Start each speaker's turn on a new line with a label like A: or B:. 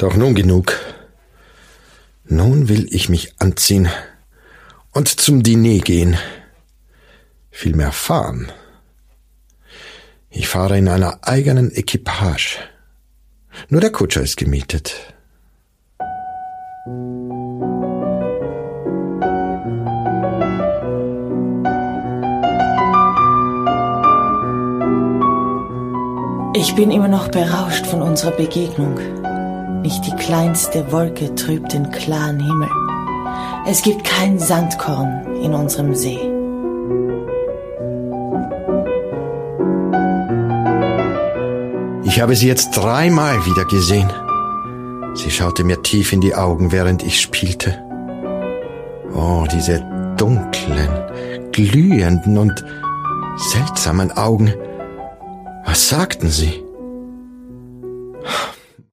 A: Doch nun genug. Nun will ich mich anziehen und zum Diner gehen. Vielmehr fahren. Ich fahre in einer eigenen Equipage. Nur der Kutscher ist gemietet.
B: Ich bin immer noch berauscht von unserer Begegnung. Nicht die kleinste Wolke trübt den klaren Himmel. Es gibt kein Sandkorn in unserem See.
A: Ich habe sie jetzt 3-mal wieder gesehen. Sie schaute mir tief in die Augen, während ich spielte. Oh, diese dunklen, glühenden und seltsamen Augen. Was sagten sie?